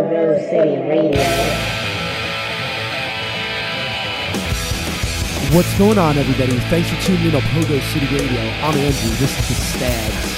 Pogo City Radio. What's going on, everybody? Thanks for tuning in to Pogo City Radio. I'm Andrew. This is the Stabs.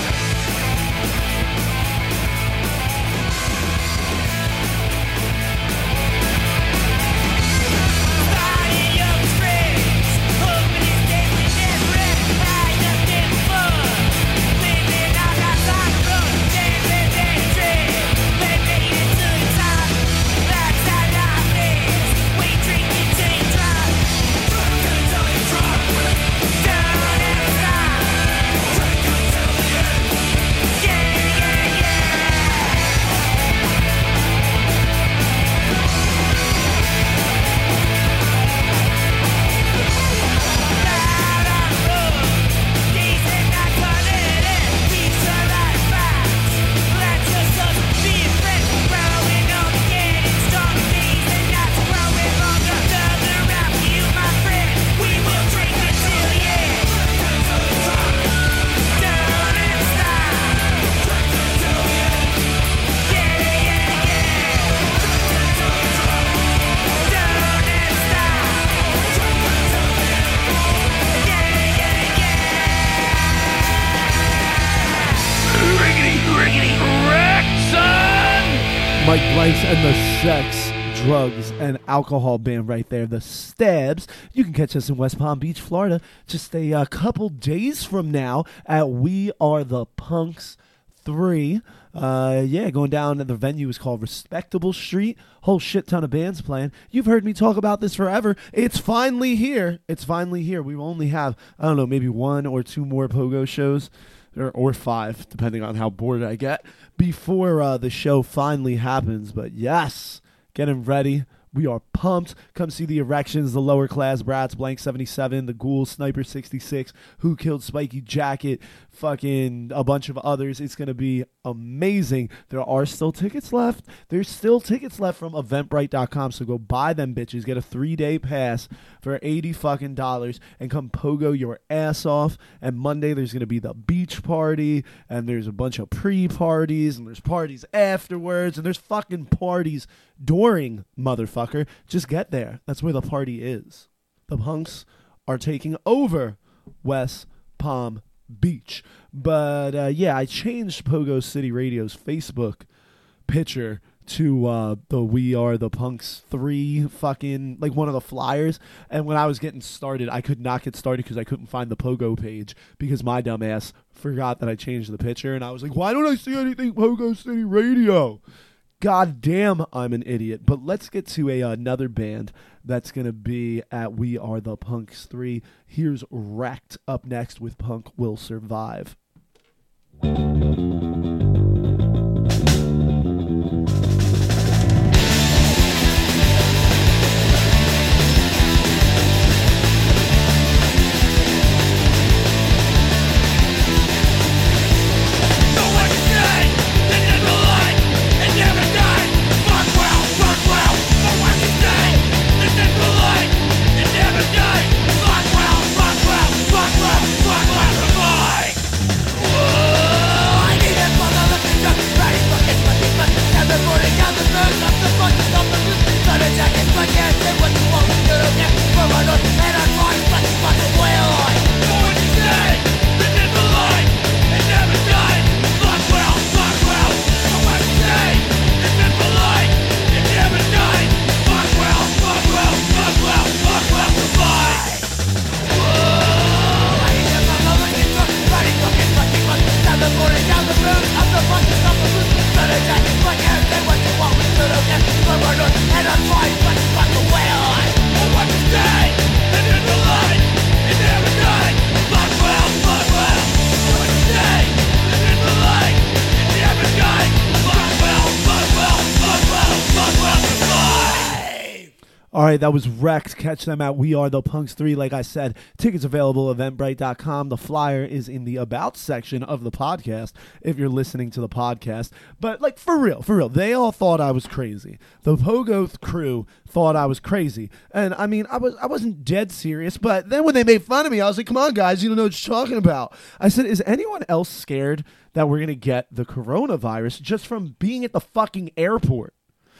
Mike Blanks and the Sex, Drugs, and Alcohol Band right there, the Stabs. You can catch us in West Palm Beach, Florida, just a couple days from now at We Are the Punks 3. Going down, and the venue is called Respectable Street. Whole shit ton of bands playing. You've heard me talk about this forever. It's finally here. We will only have, I don't know, maybe 1 or 2 more Pogo shows. Or 5, depending on how bored I get, before the show finally happens. But yes, getting ready. We are pumped. Come see the Erections, the Lower Class Brats, Blank 77, the Ghouls, Sniper 66, Who Killed Spiky Jacket, fucking a bunch of others. It's going to be amazing. There are still tickets left. There's still tickets left from Eventbrite.com, so go buy them bitches. Get a 3-day pass for $80 fucking and come pogo your ass off. And Monday there's going to be the beach party, and there's a bunch of pre-parties, and there's parties afterwards, and there's fucking parties during, motherfucker. Just get there. That's where the party is. The Punks are taking over West Palm Beach. But I changed Pogo City Radio's Facebook picture to the We Are the Punks 3 fucking, like, one of the flyers. And when I was getting started, I could not get started because I couldn't find the Pogo page because my dumb ass forgot that I changed the picture. And I was like, why don't I see anything Pogo City Radio? God damn, I'm an idiot. But let's get to another band that's going to be at We Are the Punks 3. Here's Wrecked up next with Punk Will Survive. All right, that was Wrecked. Catch them at We Are the Punks 3. Like I said, tickets available at Eventbrite.com. The flyer is in the About section of the podcast if you're listening to the podcast. But, like, for real, they all thought I was crazy. The Pogo crew thought I was crazy. And, I mean, I wasn't dead serious, but then when they made fun of me, I was like, come on, guys, you don't know what you're talking about. I said, is anyone else scared that we're going to get the coronavirus just from being at the fucking airport?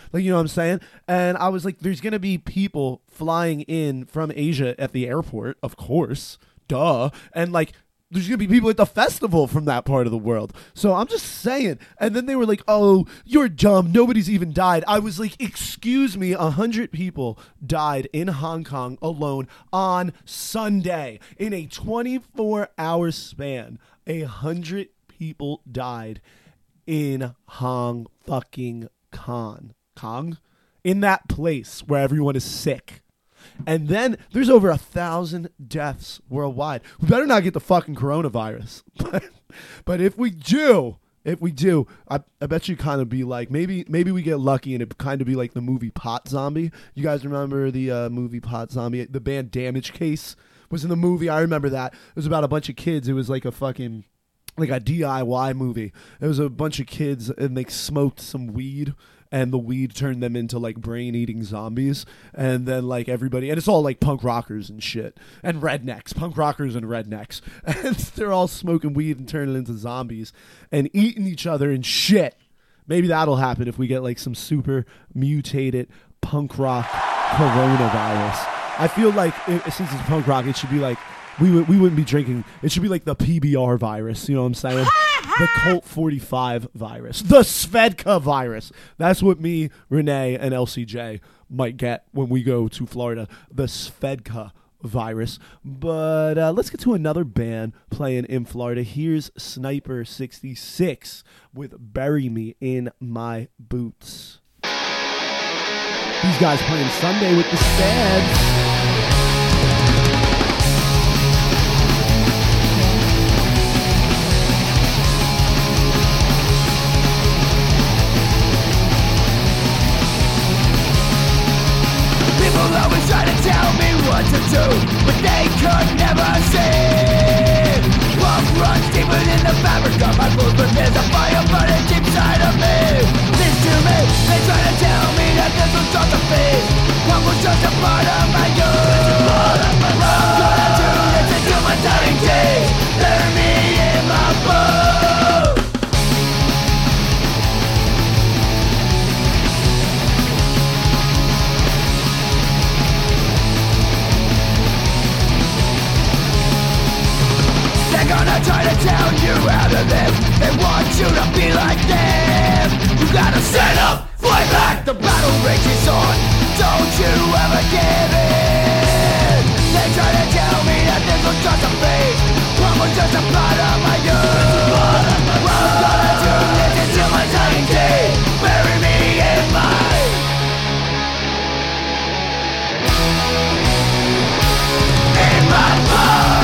Like, you know what I'm saying? And I was like, there's going to be people flying in from Asia at the airport, of course. Duh. And like, there's going to be people at the festival from that part of the world. So I'm just saying. And then they were like, oh, you're dumb. Nobody's even died. I was like, excuse me, 100 people died in Hong Kong alone on Sunday. In a 24-hour span, 100 people died in Hong fucking Kong. In that place where everyone is sick. And then there's over 1,000 deaths worldwide. We better not get the fucking coronavirus. But if we do, I bet you kind of be like, maybe we get lucky and it kind of be like the movie Pot Zombie. You guys remember the movie Pot Zombie? The band Damage Case was in the movie. I remember that. It was about a bunch of kids. It was like a fucking, like a DIY movie. It was a bunch of kids and they smoked some weed. And the weed turned them into like brain-eating zombies. And then like everybody, and it's all like punk rockers and shit. And rednecks, punk rockers and rednecks. And they're all smoking weed and turning into zombies and eating each other and shit. Maybe that'll happen if we get like some super mutated punk rock coronavirus. I feel like since it's punk rock, it should be like, we wouldn't be drinking. It should be like the PBR virus. You know what I'm saying? The Colt 45 virus. The Svedka virus. That's what me, Renee, and LCJ might get when we go to Florida. The Svedka virus. But let's get to another band playing in Florida. Here's Sniper 66 with Bury Me in My Boots. These guys playing Sunday with the Stabs. Always try to tell me what to do, but they could never see. Love runs deeper in the fabric of my bones, but there's a fire burning deep inside of me. Listen to me, they try to tell me that this was just a phase. One was just a part of my youth. I'm gonna do this until my dying days. Bury me in my boots. They're gonna try to tell you how to live. They want you to be like them. You gotta stand up, fight back. The battle rages on. Don't you ever give in. They try to tell me that this was just a phase. One was just a part of my youth. I'm gonna do this until my dying day. Bury me in my bones.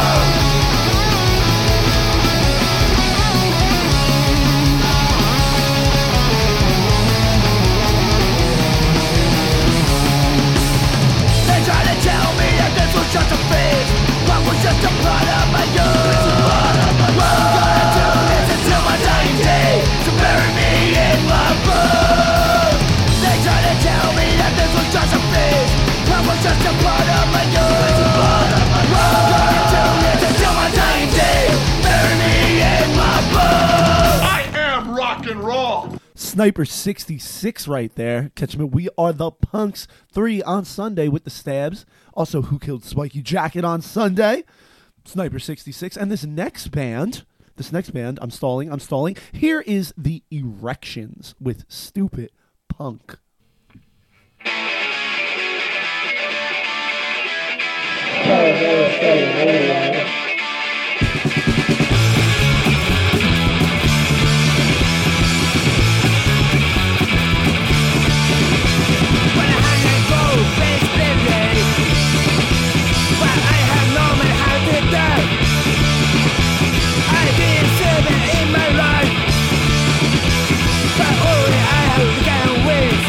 Just a phase, what was just a part of my youth. I'm gonna do this until my dying day. So bury me in my boots. They try to tell me that this was just a phase. What was just a part of my youth. I'm gonna do this until my dying day. Bury me in my boots. I am rock and roll. Sniper 66 right there. Catch me. We Are the Punks 3 on Sunday with the Stabs. Also, Who Killed Spiky Jacket on Sunday. Sniper 66. And this next band, I'm stalling. Here is the Erections with Stupid Punk.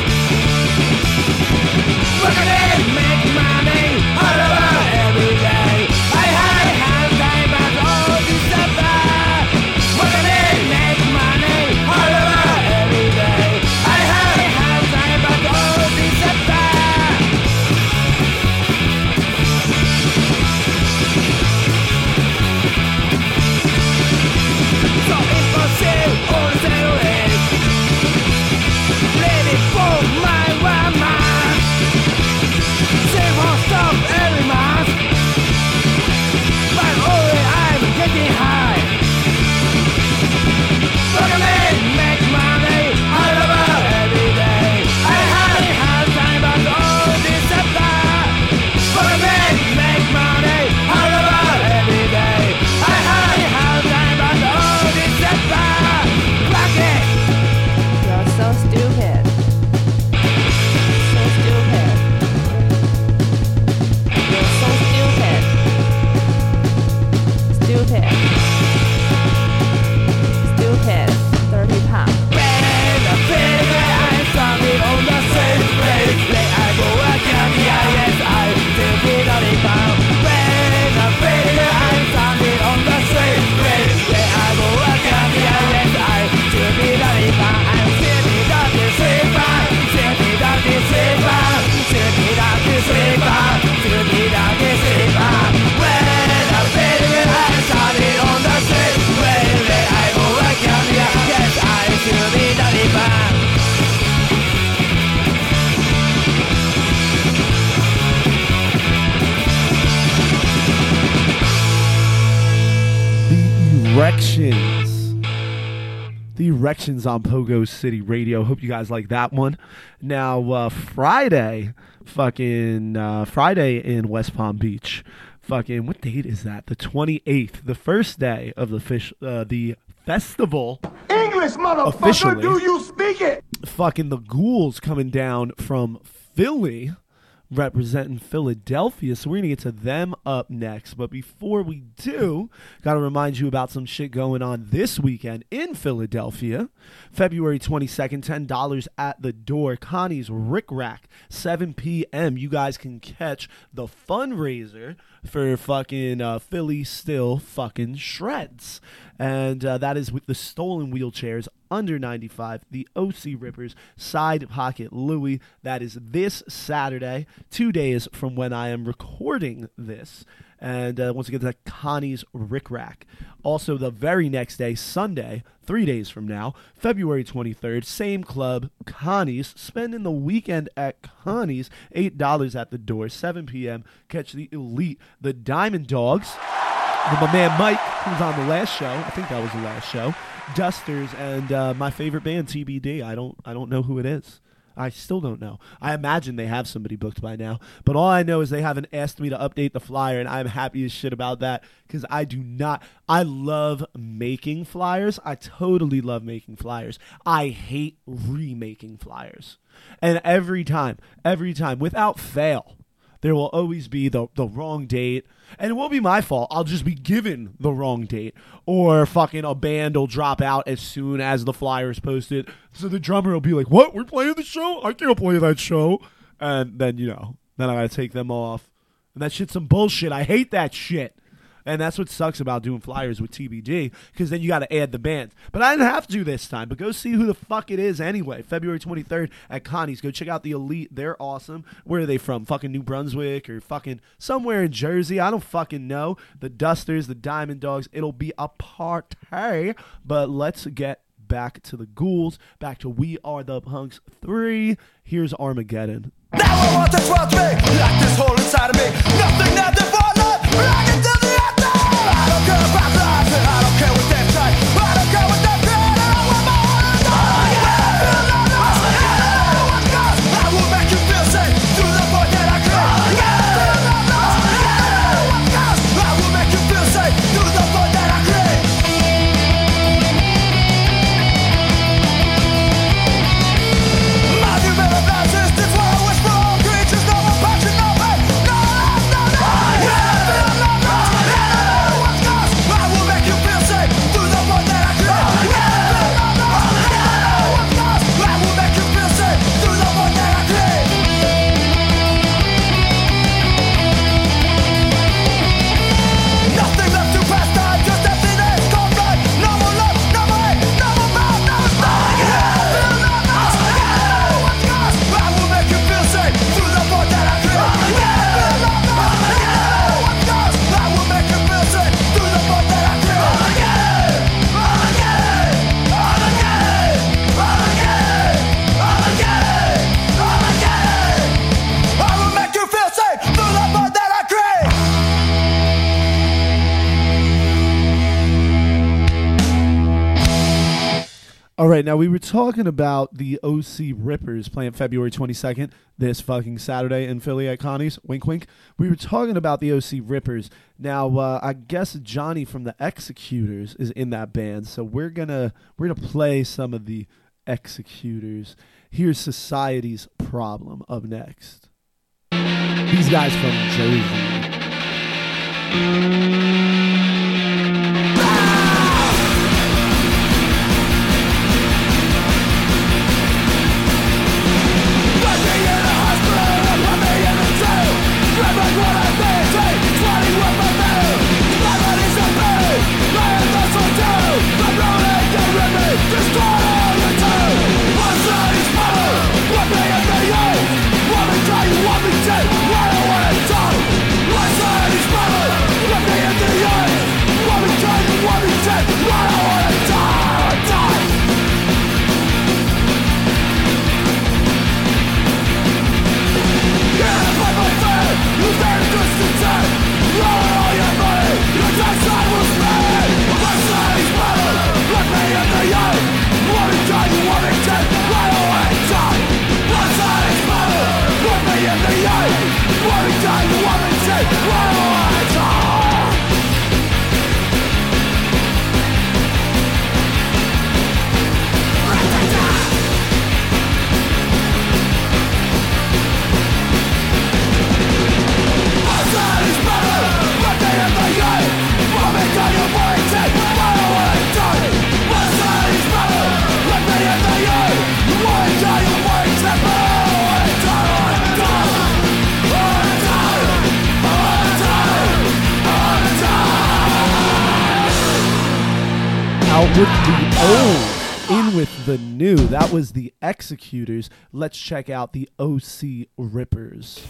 Make money all over every day. Directions on Pogo City Radio. Hope you guys like that one. Now, Friday in West Palm Beach. Fucking, what date is that? The 28th, the first day of the festival. English, motherfucker, Officially. do you speak it? Fucking the Ghouls coming down from Philly, representing Philadelphia. So we're going to get to them up next. But before we do, got to remind you about some shit going on this weekend in Philadelphia. February 22nd, $10 at the door. Connie's Rick Rack, 7 p.m. You guys can catch the fundraiser for fucking Philly Still fucking Shreds. And that is with the Stolen Wheelchairs, Under 95, the OC Rippers, Side Pocket Louie. That is this Saturday, 2 days from when I am recording this. And once again, that's Connie's Rick Rack. Also, the very next day, Sunday, 3 days from now, February 23rd, same club, Connie's, spending the weekend at Connie's, $8 at the door, 7 p.m. Catch the Elite, the Diamond Dogs, with my man Mike, who was on the last show. I think that was the last show. Dusters and my favorite band, TBD. I don't know who it is. I still don't know. I imagine they have somebody booked by now. But all I know is they haven't asked me to update the flyer, and I'm happy as shit about that because I love making flyers. I totally love making flyers. I hate remaking flyers. And every time, without fail, there will always be the wrong date. And it won't be my fault. I'll just be given the wrong date. Or fucking a band will drop out as soon as the flyer is posted. So the drummer will be like, what? We're playing the show? I can't play that show. And then, then I gotta take them off. And that shit's some bullshit. I hate that shit. And that's what sucks about doing flyers with TBD, because then you got to add the band. But I didn't have to this time. But go see who the fuck it is anyway. February 23rd at Connie's. Go check out the Elite. They're awesome. Where are they from? Fucking New Brunswick or fucking somewhere in Jersey. I don't fucking know. The Dusters, the Diamond Dogs. It'll be a party. But let's get back to the Ghouls. Back to We Are the Punks 3. Here's Armageddon. Now I want to trust me, like this hole inside of me. Nothing that they want, right into the anthem. I don't care about life, and I don't care what they say. I don't care what they feel, and I want my heart to I will make you feel safe through the void that I create. I will make you feel safe through the void that I create. My new melody blasted this world. All right, now we were talking about the OC Rippers playing February 22nd, this fucking Saturday in Philly at Connie's. Wink, wink. We were talking about the OC Rippers. Now, I guess Johnny from the Executors is in that band, so we're gonna play some of the Executors. Here's Society's Problem up next. These guys from Jersey. What I wanna do? What's on his mother? What they in the eyes? with the old, in with the new. That was the Executors. Let's check out the OC Rippers.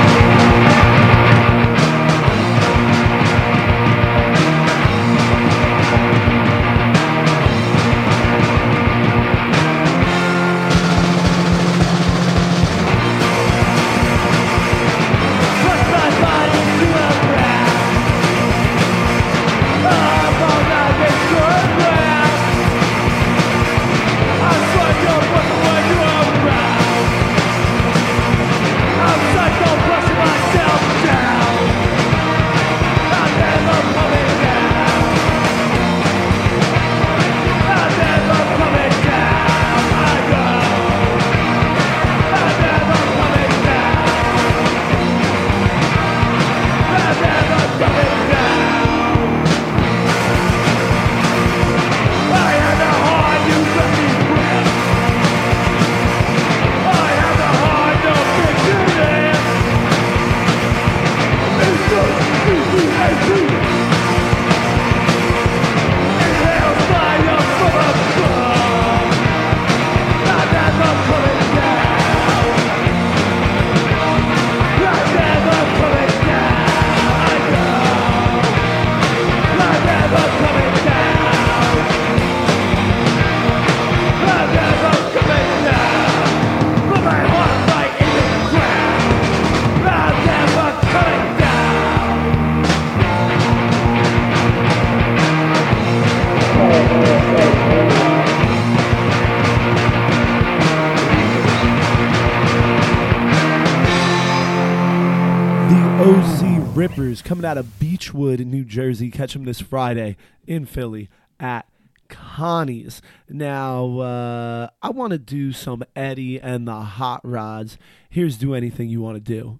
Rippers coming out of Beechwood in New Jersey. Catch them this Friday in Philly at Connie's. Now, I want to do some Eddie and the Hot Rods. Here's Do Anything You Want to Do.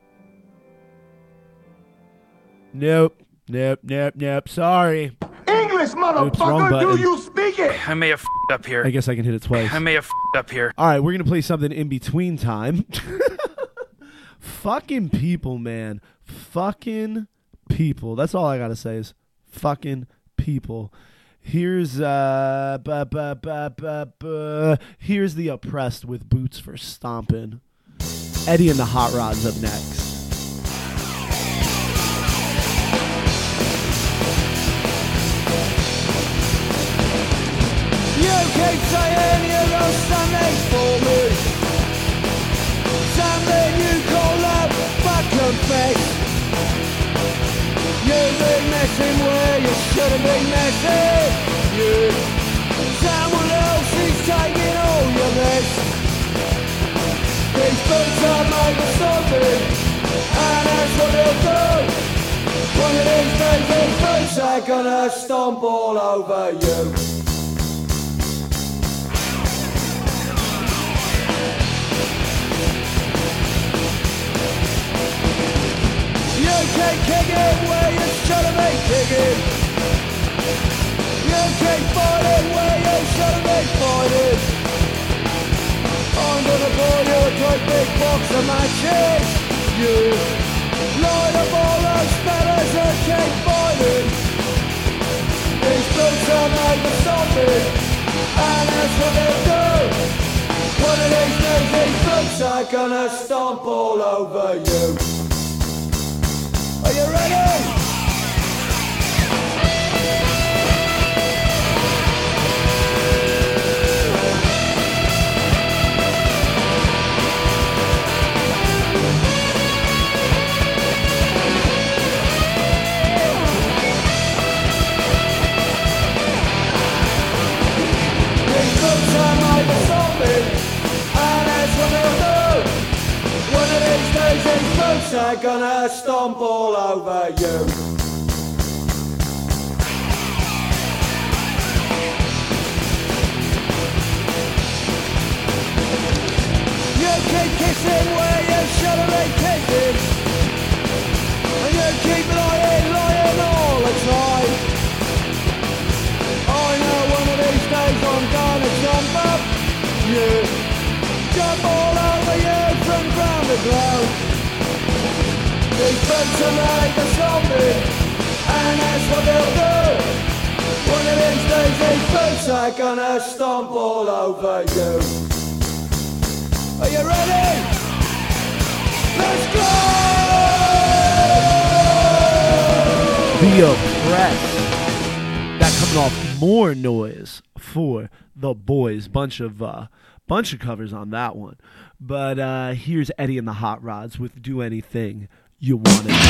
Nope. Sorry. English, motherfucker, do you speak it? I may have f***ed up here. I guess I can hit it twice. I may have f***ed up here. All right, we're going to play something in between time. Fucking people, man. Fucking people. That's all I got to say is fucking people. Here's here's the Oppressed with Boots for Stompin'. Eddie and the Hot Rods up next. You keep saying you're on Sundays for me. Something you call up fucking face. You've been messing where you shouldn't be messing. You. Someone else is taking all your mess. These boots are made for stomping, and that's what they'll do. One of these days these boots are gonna stomp all over you. You keep kicking where you shouldn't be kicking. You keep fighting where you shouldn't be fighting. I'm gonna buy you a great big box of matches. You light up all those spatters and keep fighting. These boots are made for stomping, and that's what they'll do. One of these days these boots are gonna stomp all over you. Are you ready? These boots are made for stomping, and that's what they'll do. One of these days these boots are gonna stomp all over you. You keep kissing where you shouldn't be kissing, and you keep lying all the time. I know one of these days I'm gonna jump up you, jump all over you from ground to ground. These boots are made for stomping, and that's what they'll do. One of these days these boots are gonna stomp all over you. Are you ready? Let's go! The Oppressed. That coming off More Noise for the Boys. Bunch of covers on that one. But here's Eddie and the Hot Rods with Do Anything You Wanna Do.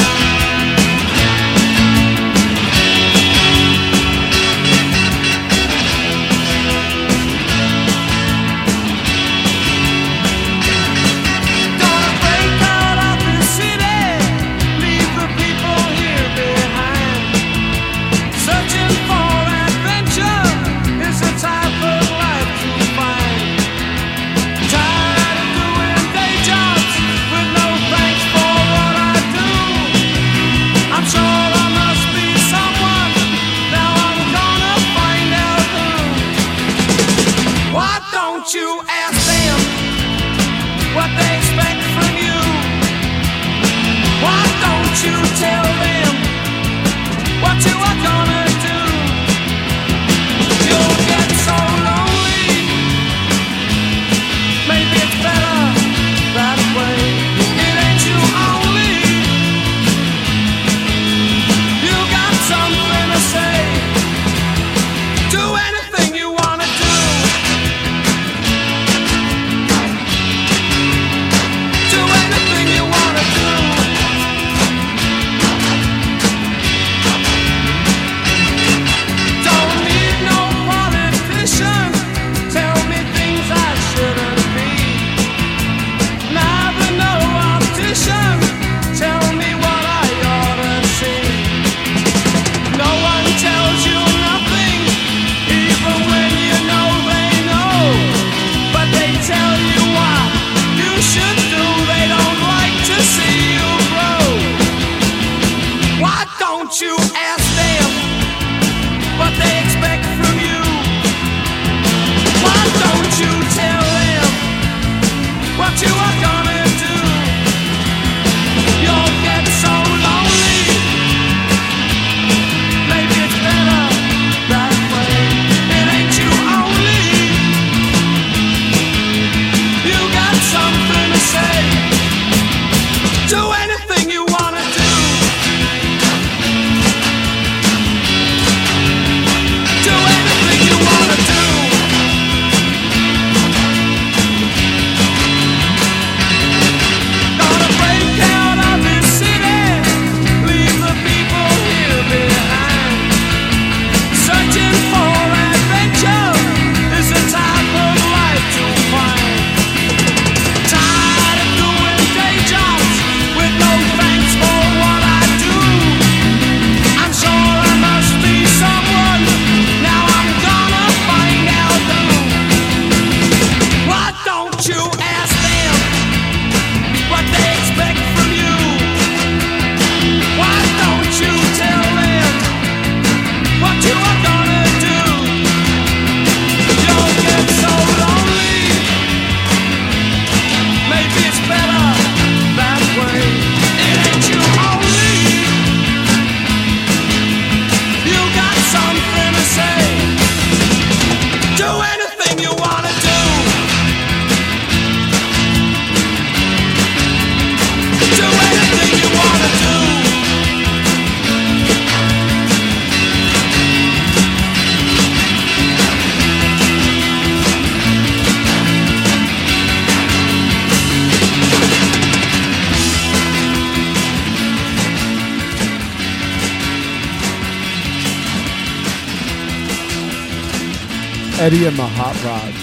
Eddie and the Hot Rods.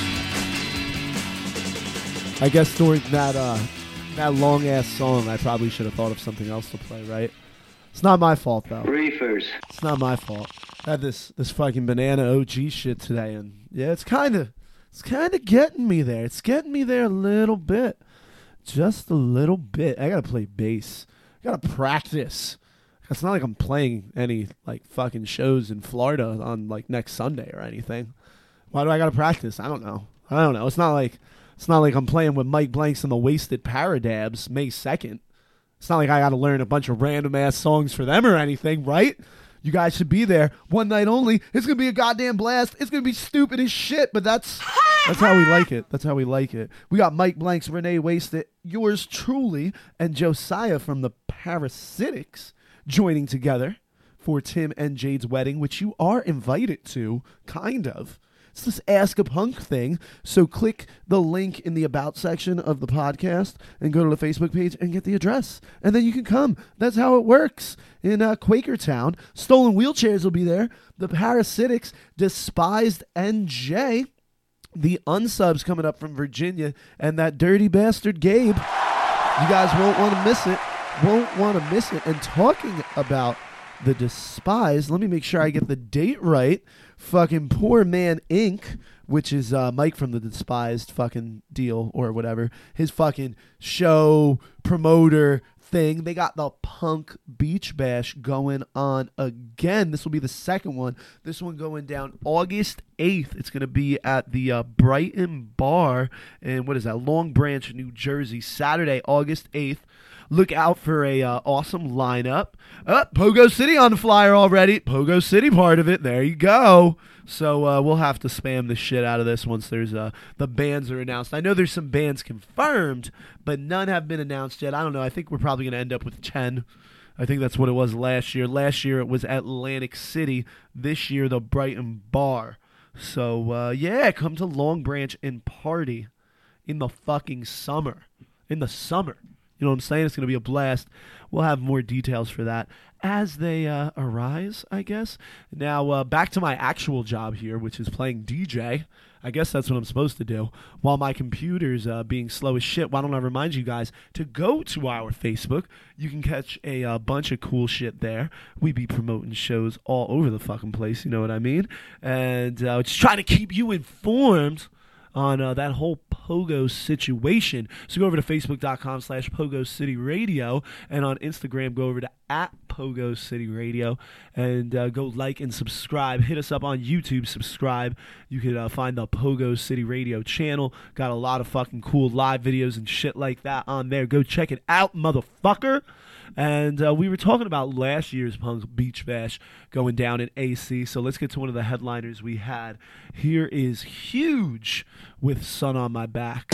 I guess during that long ass song, I probably should have thought of something else to play, right? It's not my fault though. Briefers. It's not my fault. I had this fucking Banana OG shit today, and yeah, it's kind of getting me there. It's getting me there a little bit, just a little bit. I gotta play bass. I gotta practice. It's not like I'm playing any like fucking shows in Florida on like next Sunday or anything. Why do I gotta practice? I don't know. It's not like I'm playing with Mike Blanks and the Wasted Paradabs May 2nd. It's not like I gotta learn a bunch of random ass songs for them or anything, right? You guys should be there. One night only. It's going to be a goddamn blast. It's going to be stupid as shit, but that's how we like it. That's how we like it. We got Mike Blanks, Renee Wasted, yours truly, and Josiah from the Parasitics joining together for Tim and Jade's wedding, which you are invited to, kind of. It's this Ask a Punk thing. So click the link in the About section of the podcast and go to the Facebook page and get the address. And then you can come. That's how it works in Quakertown. Stolen Wheelchairs will be there. The Parasitics, Despised NJ, the Unsubs coming up from Virginia, and that dirty bastard Gabe. You guys won't want to miss it. Won't want to miss it. And talking about the Despised, let me make sure I get the date right. Fucking Poor Man Inc., which is Mike from the Despised fucking deal or whatever, his fucking show promoter thing. They got the Punk Beach Bash going on again. This will be the second one. This one going down August 8th. It's going to be at the Brighton Bar in, what is that, Long Branch, New Jersey, Saturday, August 8th. Look out for a awesome lineup. Pogo City on the flyer already. Pogo City part of it. There you go. So we'll have to spam the shit out of this once there's the bands are announced. I know there's some bands confirmed, but none have been announced yet. I don't know. I think we're probably going to end up with 10. I think that's what it was last year. Last year it was Atlantic City. This year the Brighton Bar. So yeah, come to Long Branch and party in the fucking summer. In the summer. You know what I'm saying? It's going to be a blast. We'll have more details for that as they arise, I guess. Now, back to my actual job here, which is playing DJ. I guess that's what I'm supposed to do. While my computer's being slow as shit, why don't I remind you guys to go to our Facebook. You can catch a bunch of cool shit there. We be promoting shows all over the fucking place, you know what I mean? And just trying to keep you informed on that whole Pogo situation. So go over to Facebook.com/Pogo City Radio, and on Instagram go over to @Pogo City Radio, and go like and subscribe. Hit us up on YouTube, subscribe. You can find the Pogo City Radio channel. Got a lot of fucking cool live videos and shit like that on there. Go check it out, motherfucker. And we were talking about last year's Punk Beach Bash going down in AC, so let's get to one of the headliners we had. Here is Huge with Sun on My Back.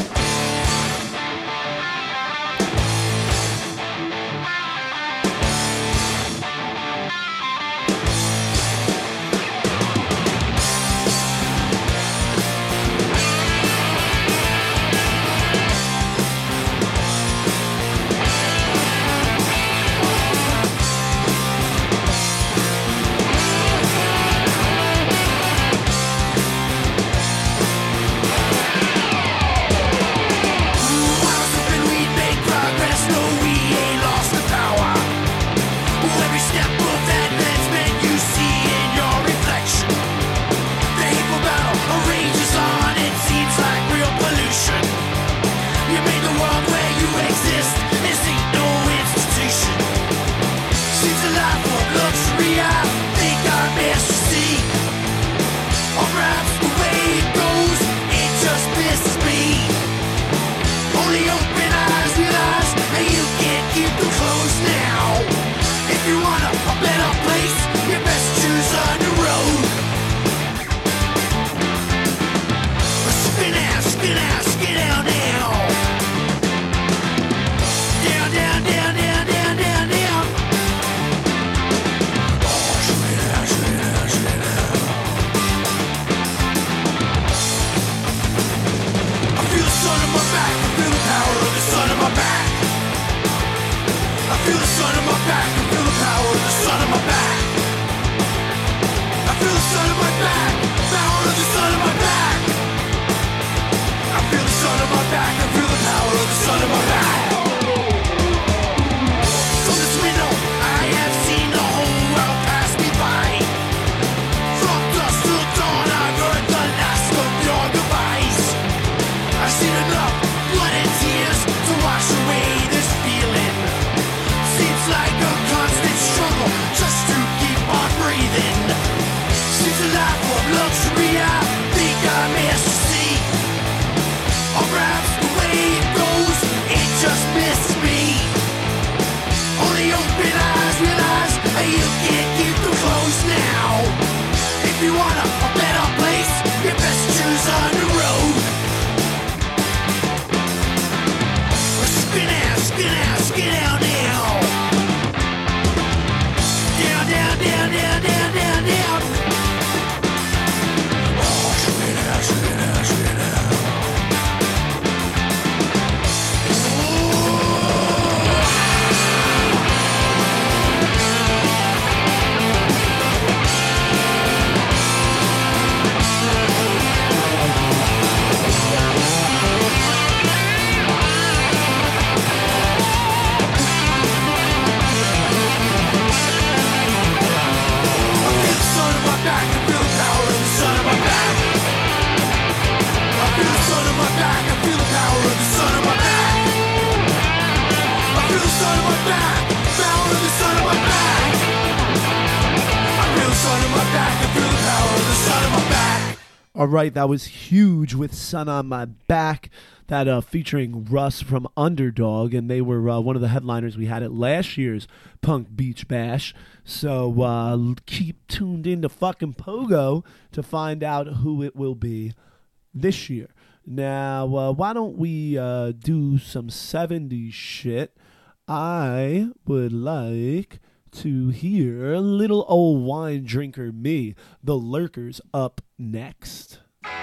All right, that was Huge with Sun on My Back, that featuring Russ from Underdog, and they were one of the headliners we had at last year's Punk Beach Bash. So keep tuned in to fucking Pogo to find out who it will be this year. Now, why don't we do some 70s shit? I would like to hear Little Old Wine Drinker Me, The Lurkers, up next.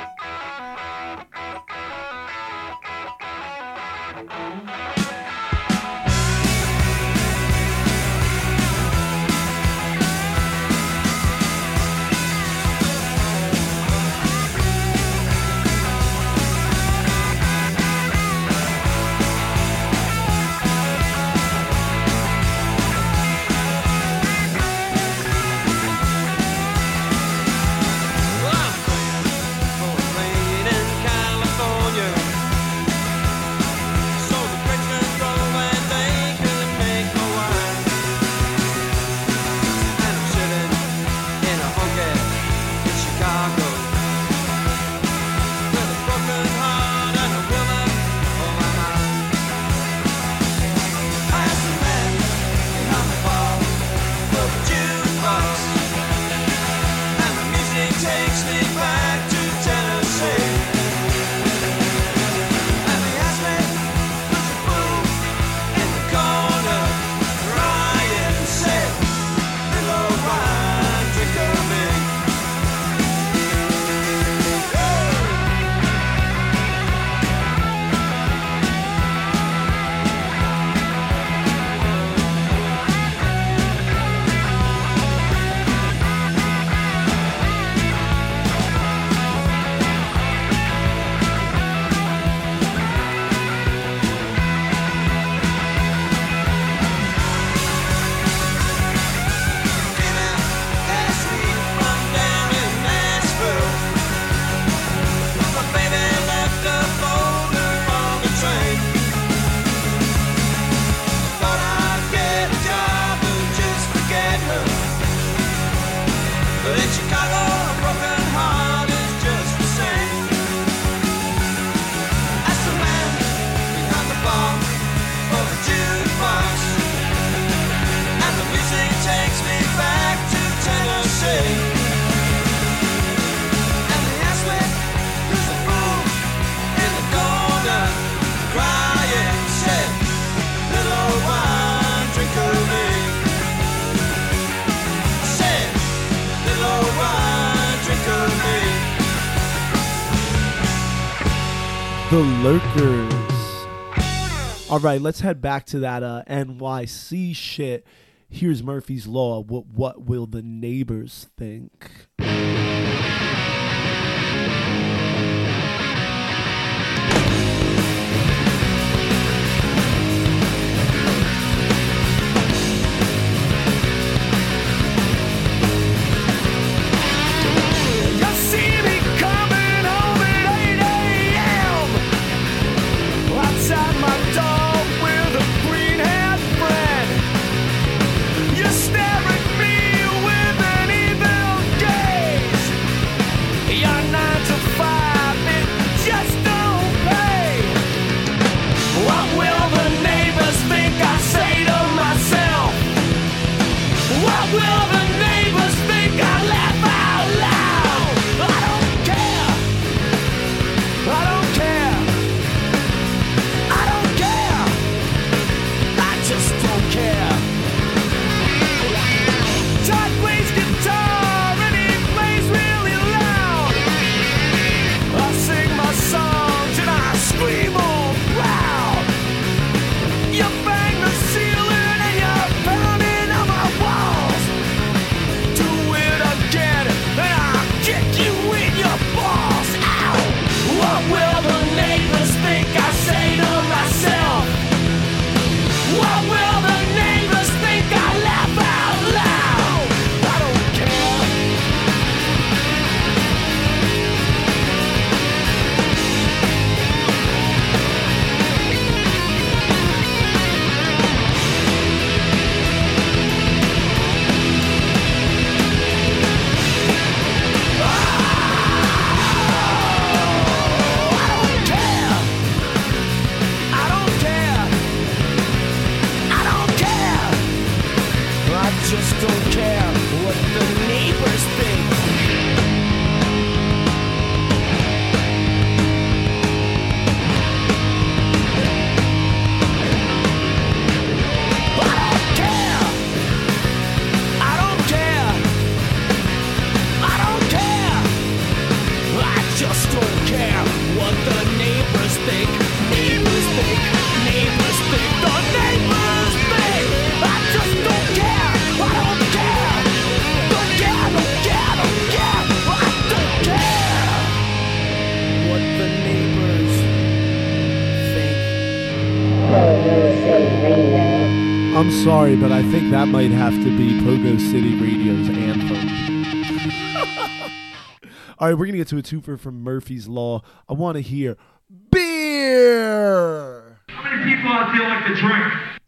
The Lurkers. All right, let's head back to that NYC shit. Here's Murphy's Law. What will the neighbors think? I'm sorry, but I think that might have to be Pogo City Radio's anthem. All right, we're going to get to a twofer from Murphy's Law. I want to hear beer. How many people out there like to drink?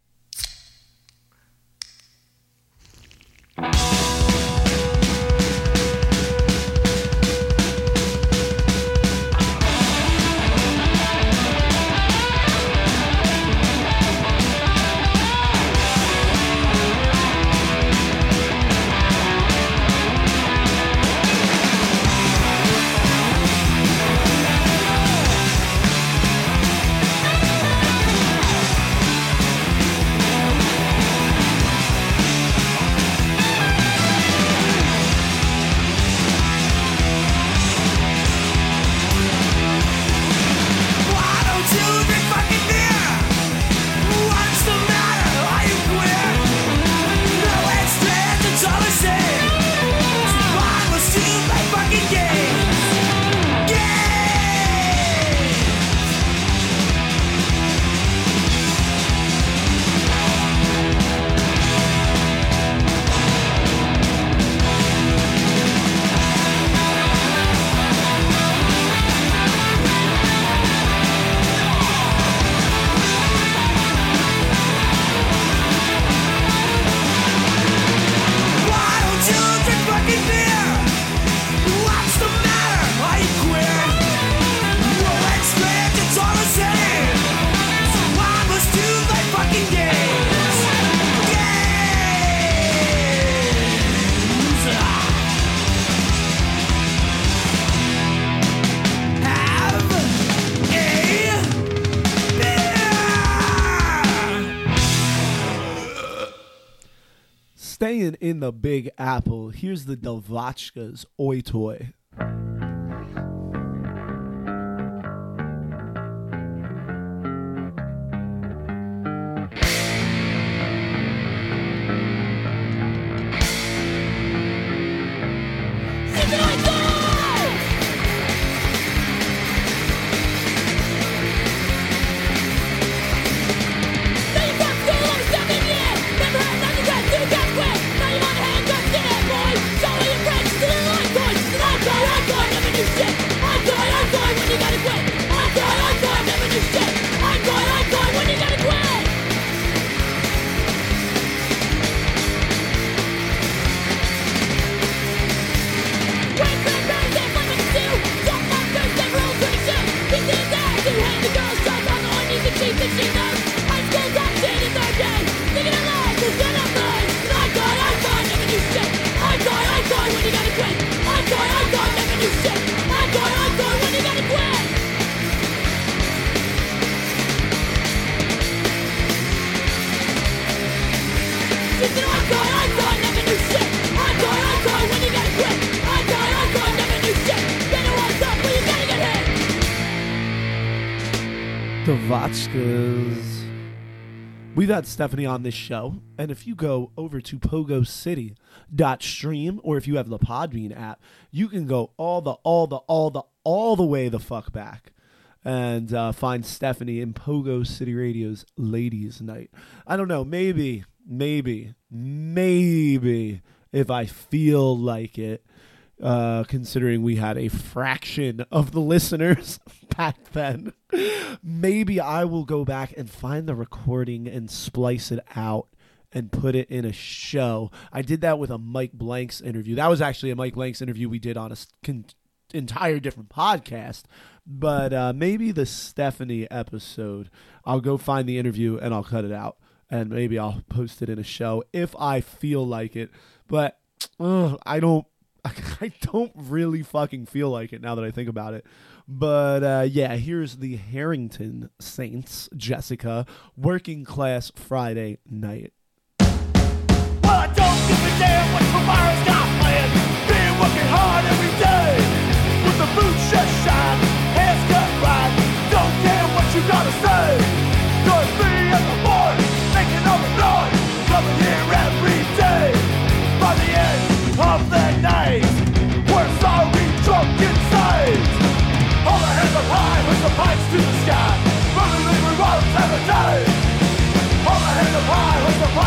Staying in the Big Apple, here's the Delvachkas Oi Toy. Delvachkas. We've had Stephanie on this show, and if you go over to pogocity.stream, or if you have the Podbean app, you can go all the way the fuck back and find Stephanie in Pogo City Radio's Ladies Night. I don't know, maybe if I feel like it, considering we had a fraction of the listeners back then, maybe I will go back and find the recording and splice it out and put it in a show. I did that with a Mike Blanks interview. That was actually a Mike Blanks interview we did on a entire different podcast, but maybe the Stephanie episode, I'll go find the interview and I'll cut it out, and maybe I'll post it in a show if I feel like it. But I don't really fucking feel like it now that I think about it. But yeah, here's the Harrington Saints, Jessica, Working Class Friday Night. Well, I don't give a damn what tomorrow's got planned. Been working hard every day, with the boots just shine, hands cut right. Don't care what you gotta say, 'cause me and the boys making all the noise, coming here every day. By the end of the night, we're sorry, drunk inside. Hold our hands up high with the pipes to the sky, burning we won't have a day. Hold our hands up high with the pipes.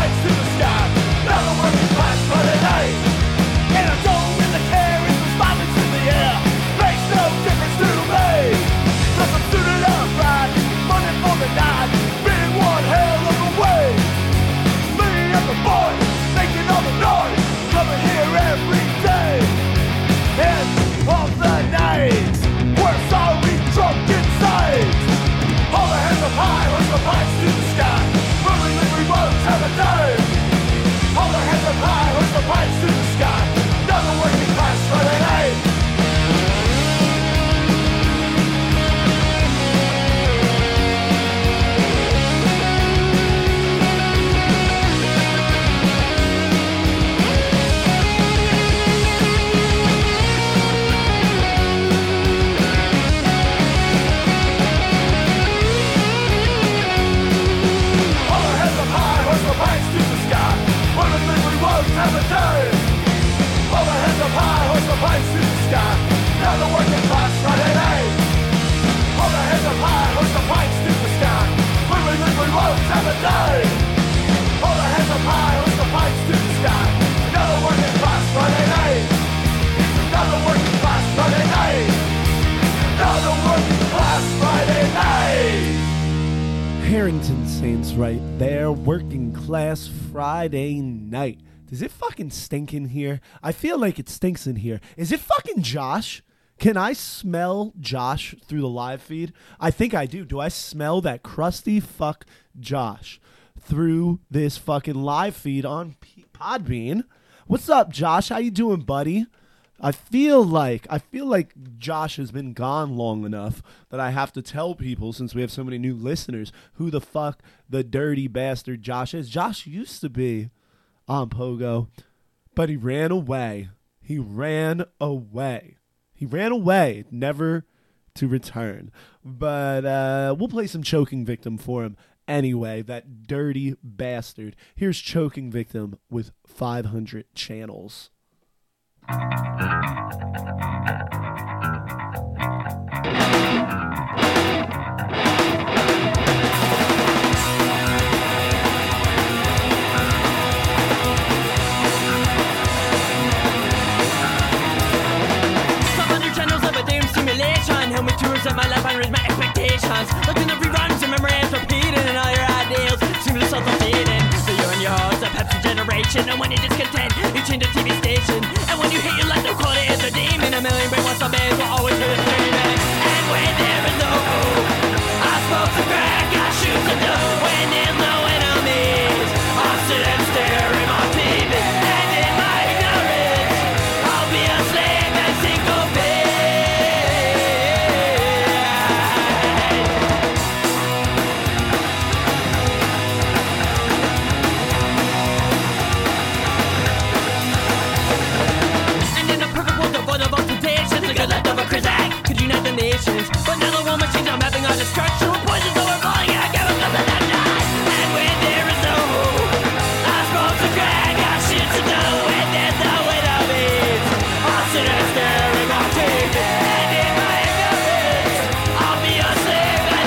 Barrington Saints right there, Working Class Friday night. Does it fucking stink in here? I feel like it stinks in here. Is it fucking Josh? Can I smell Josh through the live feed? I think I do. Do I smell that crusty fuck Josh through this fucking live feed on Podbean? What's up, Josh? How you doing, buddy? I feel like Josh has been gone long enough that I have to tell people, since we have so many new listeners, who the fuck the dirty bastard Josh is. Josh used to be on Pogo, but he ran away. He ran away, never to return. But we'll play some Choking Victim for him anyway, that dirty bastard. Here's Choking Victim with 500 channels. Help me tours of my life and raise my expectations. Looking at reruns and memories repeating, and all your ideals seem to self-defeating. So you and yours, a Pepsi generation, and when you're discontent, you change the TV station. And when you hate your life, no quality is a demon. A million brainwashed zombies will always do the screaming. And when there is no hope, I smoke a crack, I shoot some dough. When there's no enemies, I'll sit and stare at my TV. And in my ignorance, I'll be a slave and syncopate. But now the war machines I'm having on destruction. Poisons overflowing and I give them nothing that night. And when there is no hope, I smoke the crack, I shoot some dough. When there's no enemies, I'll sit and stare at my TV. And in my ignorance, I'll be a slave and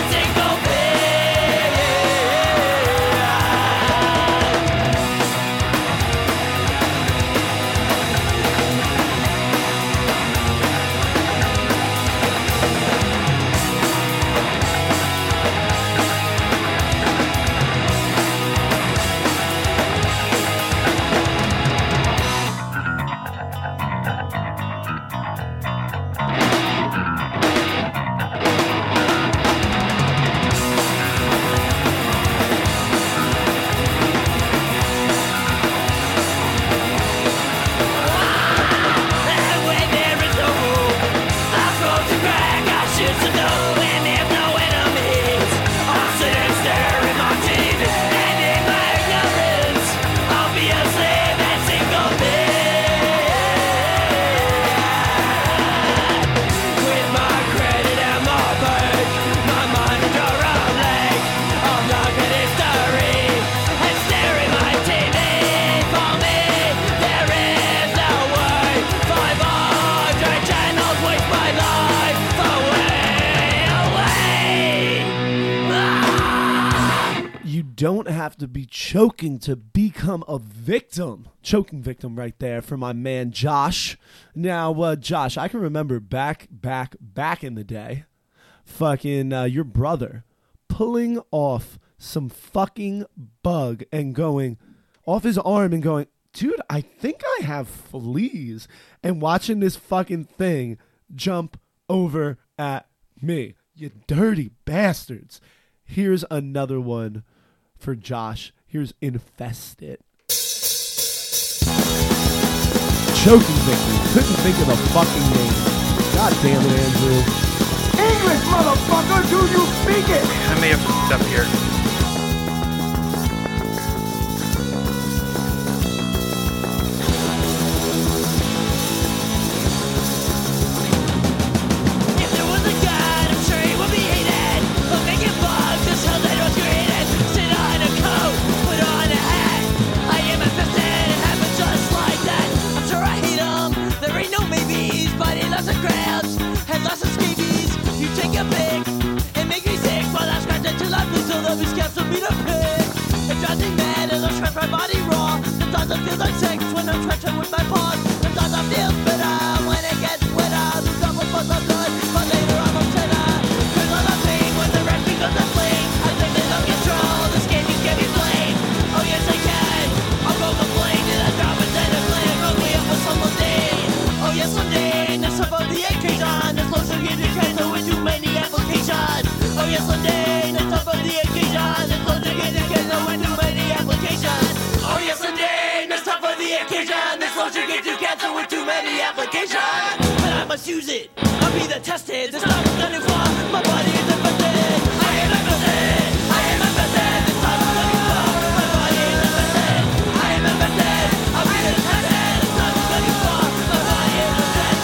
Don't have to be choking to become a victim. Choking Victim right there for my man Josh. Now, Josh, I can remember back in the day, fucking your brother pulling off some fucking bug and going off his arm and going, dude, I think I have fleas, and watching this fucking thing jump over at me. You dirty bastards. Here's another one for Josh. Here's Infested. Choking Victim. Couldn't think of a fucking name. God damn it, Andrew. English, motherfucker, do you speak it? I may have f***ed up here. And make me sick while I scratch until I lose all of his too many applications, but I must use it. I'll be the tested. This time I'm gunning for. My body is infested. I am infested. I am infested. This time I'm gunning for. My body is infested. I am infested. I'll be the tested. This time I'm gunning for. My body is infested.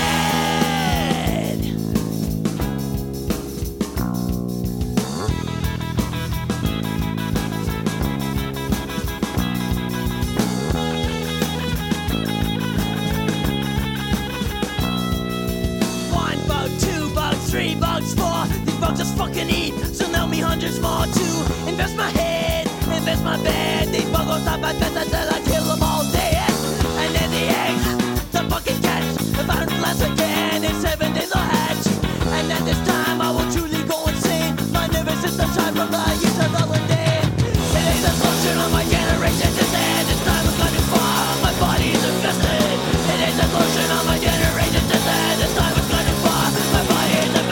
$3 for these bugs just fucking eat. So now me hundreds more to invest my head, invest my bed. These bugs will stop my fence until I kill them all dead. And then the eggs, the fucking catch. If I don't last again, in 7 days I'll hatch. And at this time I will truly go insane. My nervous system shine from the use of the London. It is a function of my generation to stand. This time I'm gonna fall, my body is infested. It is a function of my generation to stand. This time I'm gonna fall, my body is infested.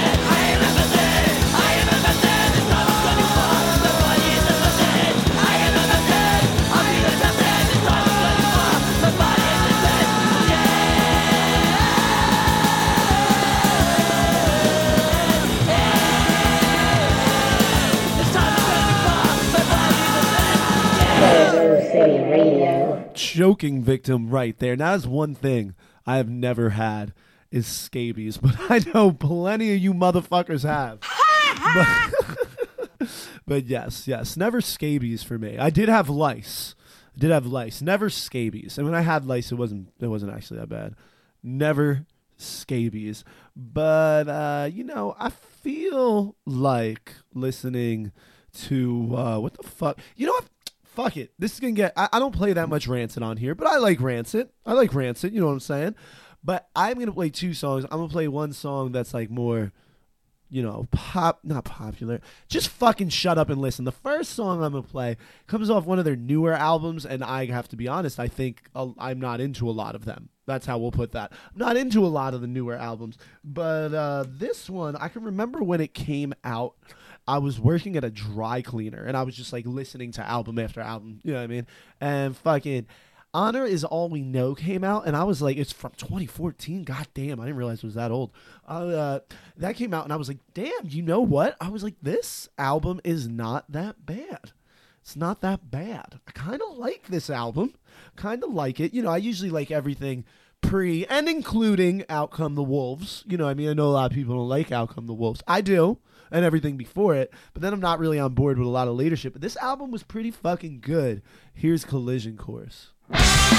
Choking victim right there. Now, that's one thing I have never had is scabies, but I know plenty of you motherfuckers have. But yes, never scabies for me. I did have lice. Never scabies. And when I had lice, it wasn't actually that bad. Never scabies. But I feel like listening to what the fuck? You know what? Fuck it. This is going to get... I don't play that much Rancid on here, but I like Rancid. You know what I'm saying? But I'm going to play 2 songs. I'm going to play one song that's like more, not popular. Just fucking shut up and listen. The first song I'm going to play comes off one of their newer albums, and I have to be honest, I think I'm not into a lot of them. That's how we'll put that. I'm not into a lot of the newer albums. But this one, I can remember when it came out. I was working at a dry cleaner, and I was just, like, listening to album after album, you know what I mean? And fucking Honor Is All We Know came out, and I was like, it's from 2014? God damn, I didn't realize it was that old. That came out, and I was like, damn, you know what? I was like, this album is not that bad. It's not that bad. I kind of like this album. Kind of like it. I usually like everything pre and including Out Come the Wolves. You know what I mean? I know a lot of people don't like Out Come the Wolves. I do. And everything before it, but then I'm not really on board with a lot of later shit. But this album was pretty fucking good. Here's Collision Course. Did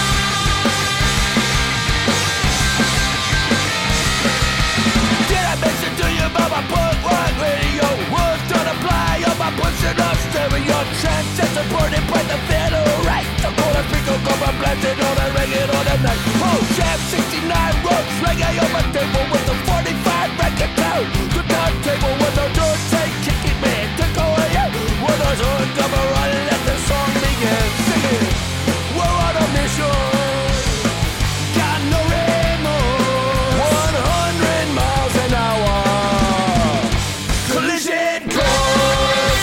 I mention to you about my punk rock radio? Words don't apply on my pushing up stereo. Chance supported by the fiddle right. I'm gonna sprinkle cover blasted on the reggae on the night. Oh, Jam 69 ropes, reggae on my table with a 45 record down. The turntable with a dirt tank kicking man. Took away with those horns come around and let the song begin. Sing it. We're on a mission. Got no remorse. 100 miles an hour. Collision course.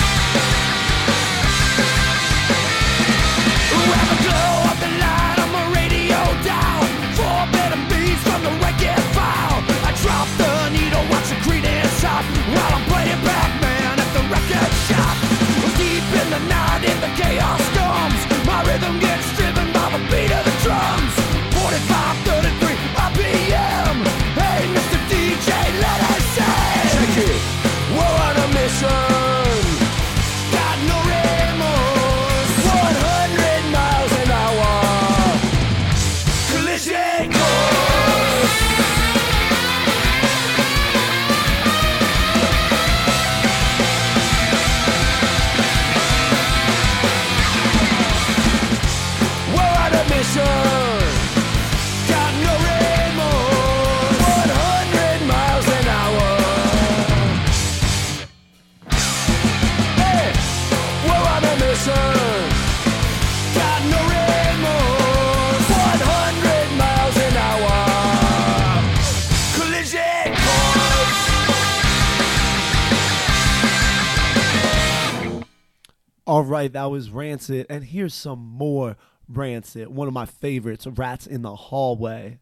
Wrap a glow up the line on my radio dial. 4 better beats from the wreck-it file. I drop the needle, watch the credence up while I'm playing Batman at the record shop. Deep in the night, in the chaos storms, my rhythm gets driven by the beat of the drums. 45, 33 RPM. Hey, Mr. DJ, let us say. Check it. We're on a mission. Got no remorse. 100 miles an hour. Collision course. We're on a mission. Got no remorse. 100 miles an hour. Hey, we're on a mission. Got no remorse. 100 miles an hour. Collision course. All right, that was Rancid, and here's some more Rancid, one of my favorites, Rats in the Hallway.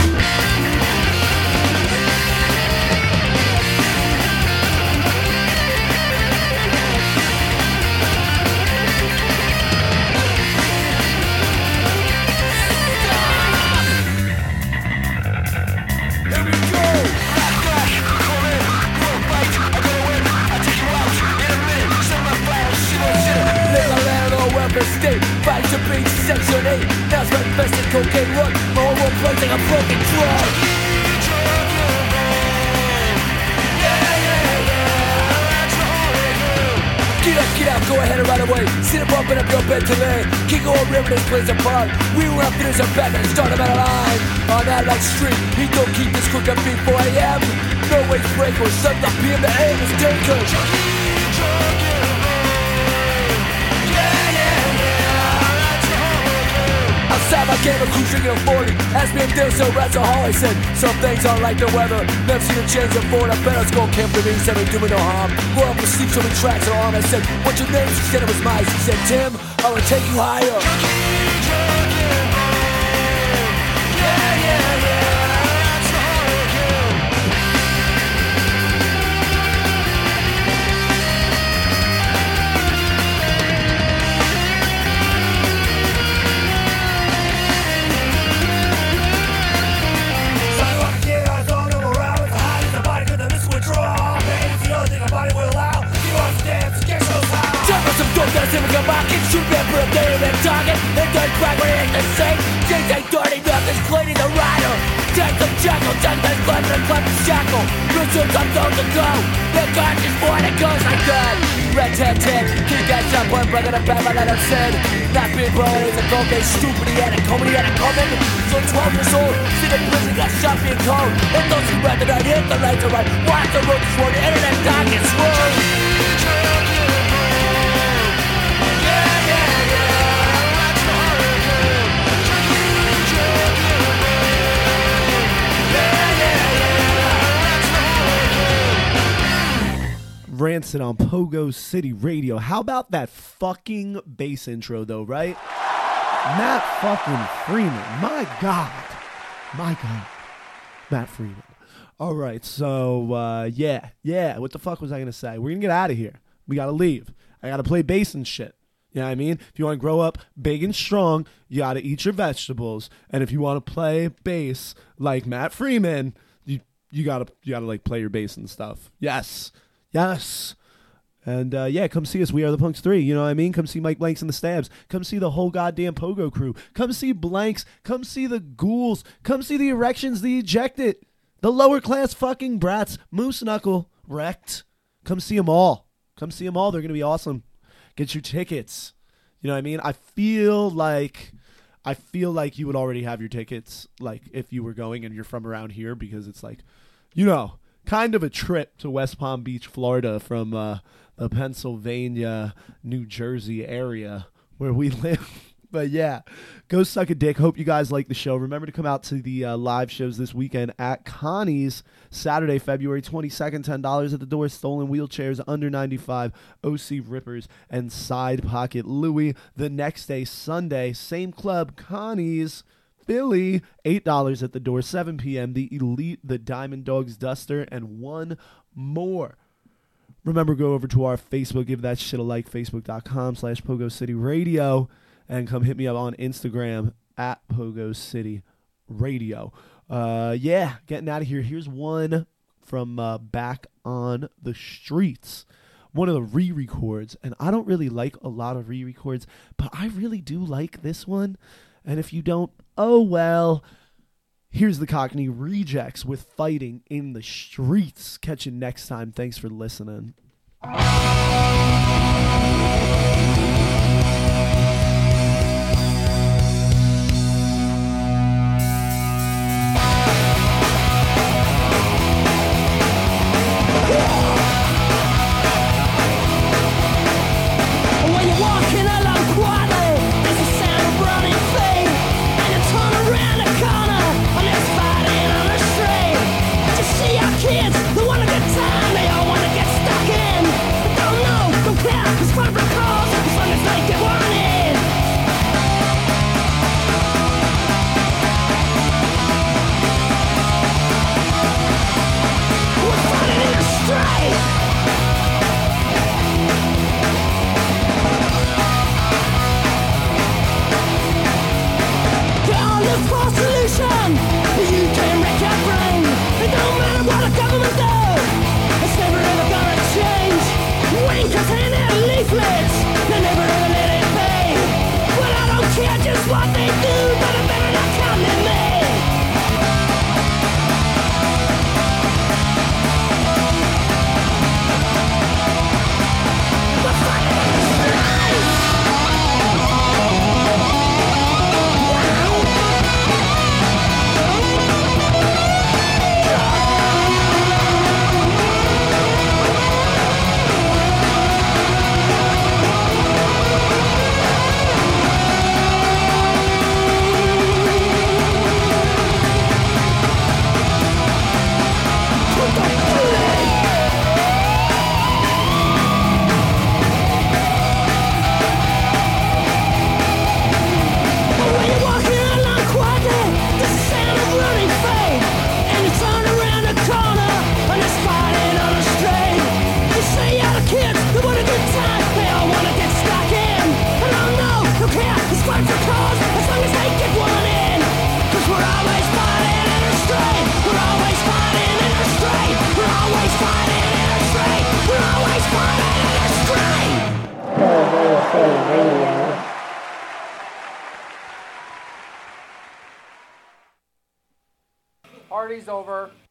State, fight to be Section 8. Now's my infested cocaine run. My whole world plays like a broken drug. Get out, go ahead and right away. Sit up, bumping up your bed to lay. King of River, this plays apart. We will not finish our back and start him out of line. On that light street, he don't keep this quick up before I am. No way break or suck the PM, the aim is dangerous. Outside my game, a cruise drinking a 40. Asked me if there's so rats or hall. I said, some things aren't like the weather. Never seen a change of Ford. I bet I was going camp for me. He said, don't do me no harm. Go up and sleep, so many tracks in her arm. I said, what's your name? She said it was Mice. She said, Tim, I wanna take you higher. Come back and shoot them for a day of that target. And then crack when it ain't the same. Things ain't dirty, nothing's clean in the rider. Take some jackal, take that club and club and shackle. Listen, I'm going to go. The conscious boy that goes like that. Red 10-10, keep that shot point, breaking a bad man that I've said. Not being brought is a gold, they stupid, he had a comedy, he had a comment. So 12 years old, sit in prison, got shot being cold. And those who read that I hit the lights are right. Watch the road destroy the internet, dog gets rolled. Rancid on Pogo City Radio. How about that fucking bass intro, though, right? Matt fucking Freeman. My God. Matt Freeman. All right, so, yeah. What the fuck was I going to say? We're going to get out of here. We got to leave. I got to play bass and shit. You know what I mean? If you want to grow up big and strong, you got to eat your vegetables. And if you want to play bass like Matt Freeman, you gotta like play your bass and stuff. Yes. And come see us. We Are the Punks 3. You know what I mean? Come see Mike Blanks and the Stabs. Come see the whole goddamn Pogo crew. Come see Blanks. Come see the Ghouls. Come see the Erections, the Ejected, the lower class fucking brats, Moose Knuckle, Wrecked. Come see them all. They're going to be awesome. Get your tickets. You know what I mean? I feel like you would already have your tickets, like if you were going and you're from around here, because it's like, you know, kind of a trip to West Palm Beach, Florida from the Pennsylvania, New Jersey area where we live. But yeah, go suck a dick. Hope you guys like the show. Remember to come out to the live shows this weekend at Connie's, Saturday, February 22nd, $10 at the door. Stolen Wheelchairs, Under 95, OC Rippers, and Side Pocket Louie. The next day, Sunday, same club, Connie's, Philly, $8 at the door, 7 p.m. The Elite, the Diamond Dogs Duster, and one more. Remember, go over to our Facebook, give that shit a like, facebook.com/Pogo City Radio, and come hit me up on Instagram at Pogo City Radio. Getting out of here. Here's one from Back on the Streets. One of the re-records, and I don't really like a lot of re-records, but I really do like this one. And if you don't, oh well. Here's the Cockney Rejects with Fighting in the Streets. Catch you next time. Thanks for listening. When you're walking along quietly, there's a sound of running feet, and you turn around the corner, and there's fighting on the street. Just see our kids who want a good time, they all want to get stuck in, but don't know just hand out leaflets. They never ever let it be. Well, I don't care just what they do, but it better not come to me. We're fighting in the streets. Party's over.